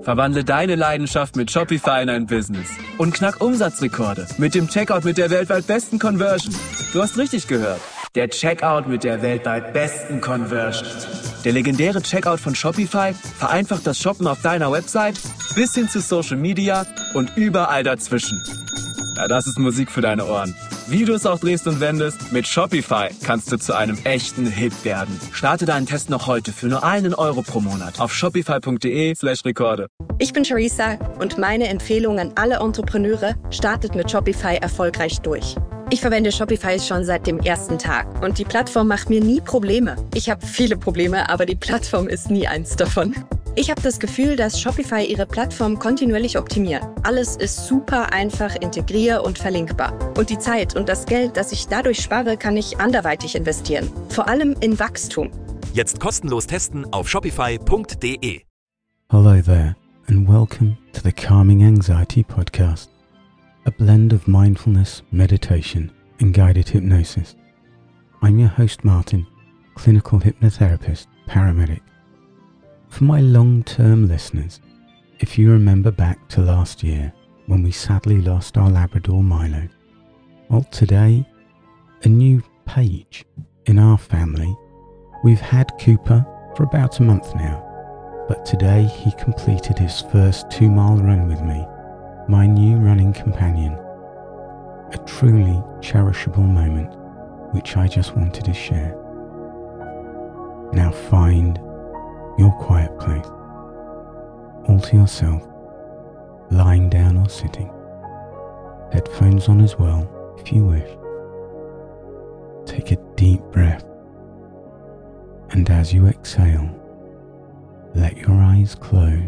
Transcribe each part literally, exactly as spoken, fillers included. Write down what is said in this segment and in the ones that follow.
Verwandle deine Leidenschaft mit Shopify in ein Business und knack Umsatzrekorde mit dem Checkout mit der weltweit besten Conversion. Du hast richtig gehört. Der Checkout mit der weltweit besten Conversion. Der legendäre Checkout von Shopify vereinfacht das Shoppen auf deiner Website bis hin zu Social Media und überall dazwischen. Ja, das ist Musik für deine Ohren. Wie du es auch drehst und wendest, mit Shopify kannst du zu einem echten Hit werden. Starte deinen Test noch heute für nur einen Euro pro Monat auf shopify.de slash Rekorde. Ich bin Charissa und meine Empfehlung an alle Entrepreneure: startet mit Shopify erfolgreich durch. Ich verwende Shopify schon seit dem ersten Tag und die Plattform macht mir nie Probleme. Ich habe viele Probleme, aber die Plattform ist nie eins davon. Ich habe das Gefühl, dass Shopify ihre Plattform kontinuierlich optimiert. Alles ist super einfach integrier- und verlinkbar. Und die Zeit und das Geld, das ich dadurch spare, kann ich anderweitig investieren. Vor allem in Wachstum. Jetzt kostenlos testen auf shopify punkt de. Hello there and welcome to the Calming Anxiety Podcast, a blend of mindfulness, meditation and guided hypnosis. I'm your host Martin, clinical hypnotherapist, paramedic. For my long-term listeners, if you remember back to last year when we sadly lost our Labrador Milo, well, today, a new page in our family. We've had Cooper for about a month now, but today he completed his first two-mile run with me, my new running companion. A truly cherishable moment which I just wanted to share. Now find your quiet place, all to yourself, lying down or sitting, headphones on as well if you wish. Take a deep breath, and as you exhale, let your eyes close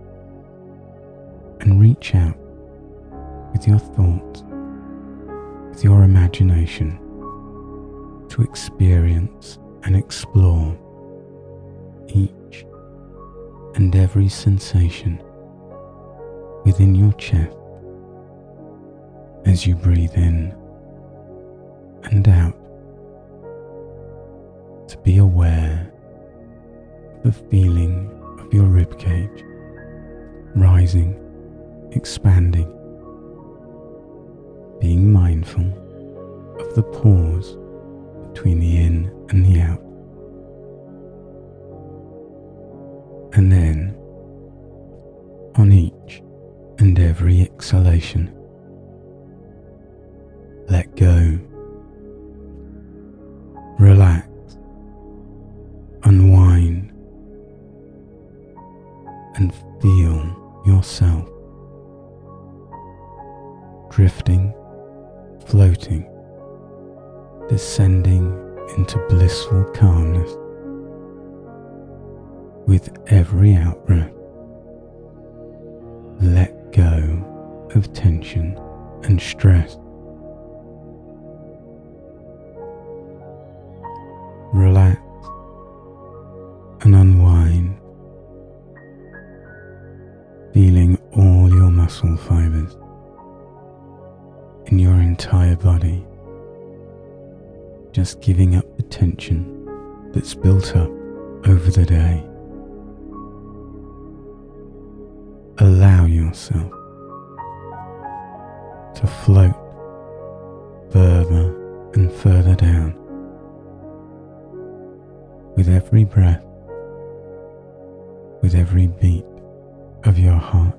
and reach out with your thoughts, with your imagination, to experience and explore each and every sensation within your chest as you breathe in and out, to be aware of the feeling of your ribcage rising, expanding, being mindful of the pause between the in and the out. And then, on each and every exhalation, let go, relax, unwind, and feel yourself drifting, floating, descending into blissful calmness. With every out-breath, let go of tension and stress. Relax and unwind, feeling all your muscle fibers in your entire body, just giving up the tension that's built up over the day. Allow yourself to float further and further down with every breath, with every beat of your heart,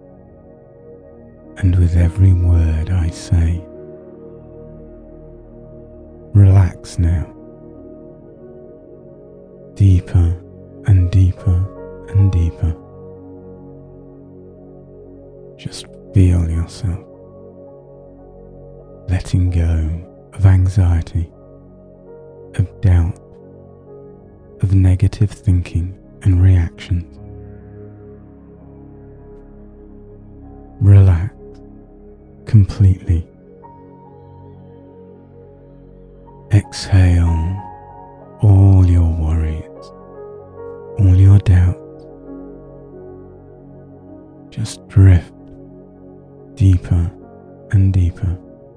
and with every word I say. Relax now, deeper and deeper and deeper. Just feel yourself letting go of anxiety, of doubt, of negative thinking and reactions. Relax completely. Exhale all your worries, all your doubts. Just drift deeper and deeper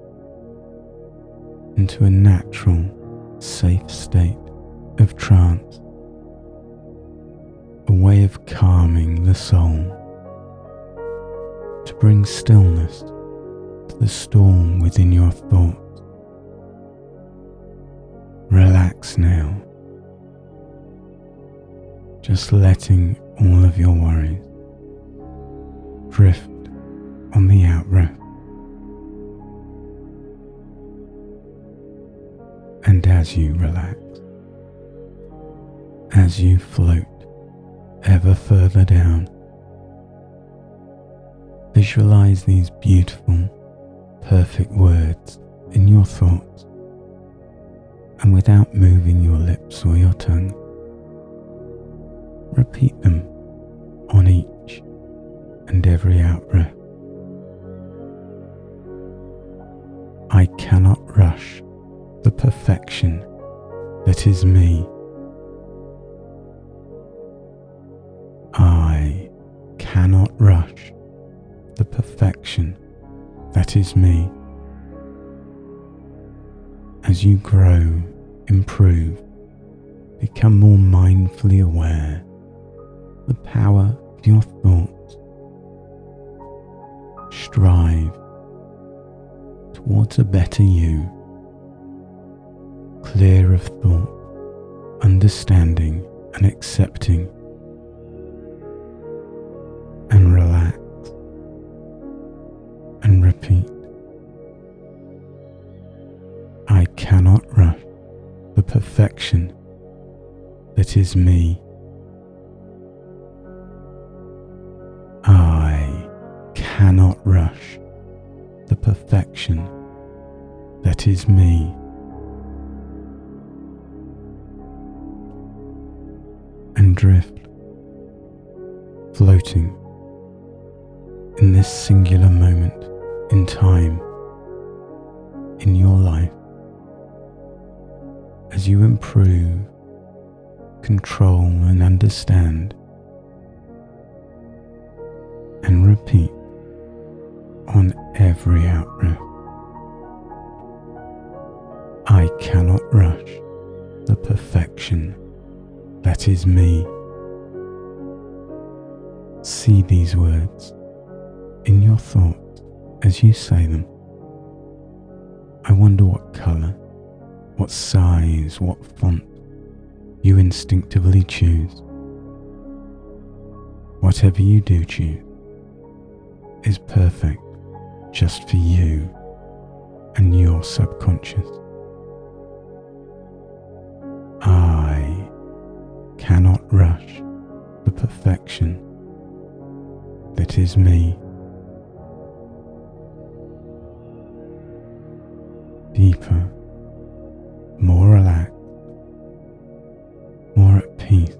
into a natural, safe state of trance, a way of calming the soul to bring stillness to the storm within your thoughts. Relax now, just letting all of your worries drift on the out-breath. And as you relax, as you float ever further down, visualize these beautiful, perfect words in your thoughts, and without moving your lips or your tongue, repeat them on each and every out-breath. I cannot rush the perfection that is me. I cannot rush the perfection that is me. As you grow, improve, become more mindfully aware of the power of your thoughts. Strive towards a better you, clear of thought, understanding and accepting, and relax and repeat. I cannot rush the perfection that is me. I cannot rush the perfection that is me. And drift, floating in this singular moment in time in your life, as you improve, control and understand, and repeat on every out-breath. I cannot rush the perfection that is me. See these words in your thoughts as you say them. I wonder what colour, what size, what font you instinctively choose. Whatever you do choose is perfect just for you and your subconscious. I cannot rush the perfection that is me. Deeper, more relaxed, more at peace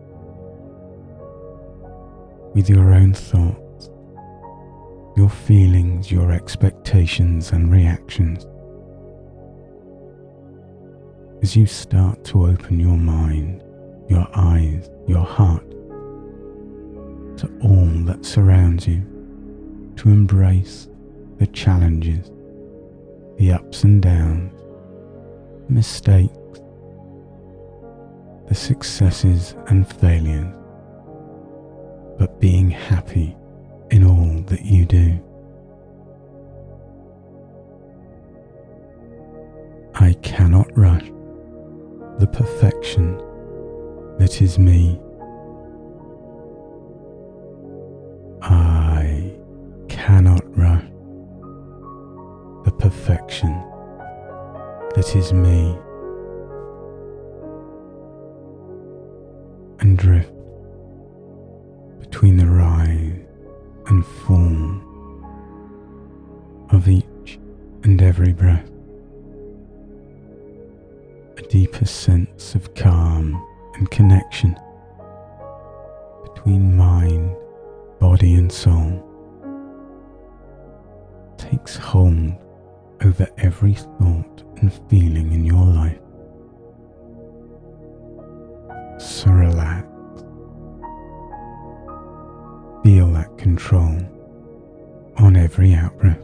with your own thoughts, your feelings, your expectations and reactions. As you start to open your mind, your eyes, your heart to all that surrounds you, to embrace the challenges, the ups and downs, mistakes, the successes and failures, but being happy in all that you do. I cannot rush the perfection that is me. I cannot rush the perfection that is me, and drift between the rise and fall of each and every breath. A deeper sense of calm and connection between mind, body and soul takes hold over every thought and feeling in your life. So relax. Feel that control on every out-breath.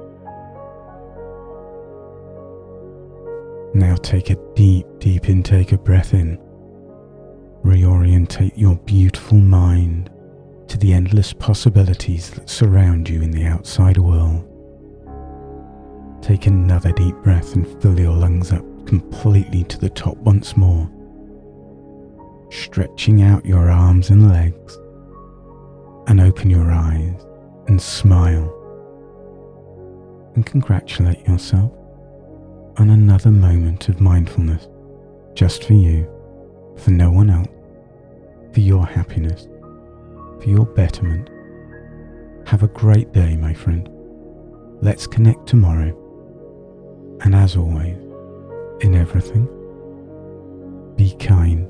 Now take a deep, deep intake of breath in. Reorientate your beautiful mind, to the endless possibilities that surround you in the outside world. Take another deep breath and fill your lungs up completely to the top once more, stretching out your arms and legs, and open your eyes and smile and congratulate yourself on another moment of mindfulness, just for you, for no one else, for your happiness, for your betterment. Have a great day, my friend. Let's connect tomorrow. And as always, in everything, be kind.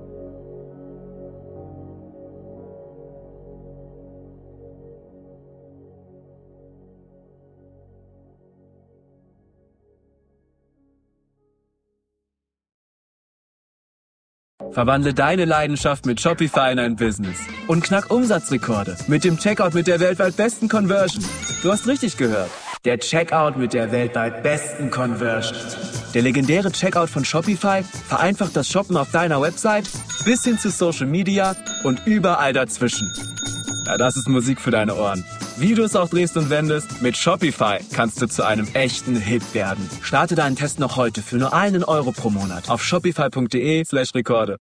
Verwandle deine Leidenschaft mit Shopify in ein Business und knack Umsatzrekorde mit dem Checkout mit der weltweit besten Conversion. Du hast richtig gehört. Der Checkout mit der weltweit besten Conversion. Der legendäre Checkout von Shopify vereinfacht das Shoppen auf deiner Website bis hin zu Social Media und überall dazwischen. Ja, das ist Musik für deine Ohren. Wie du es auch drehst und wendest, mit Shopify kannst du zu einem echten Hit werden. Starte deinen Test noch heute für nur einen Euro pro Monat auf shopify punkt de slash Rekorde.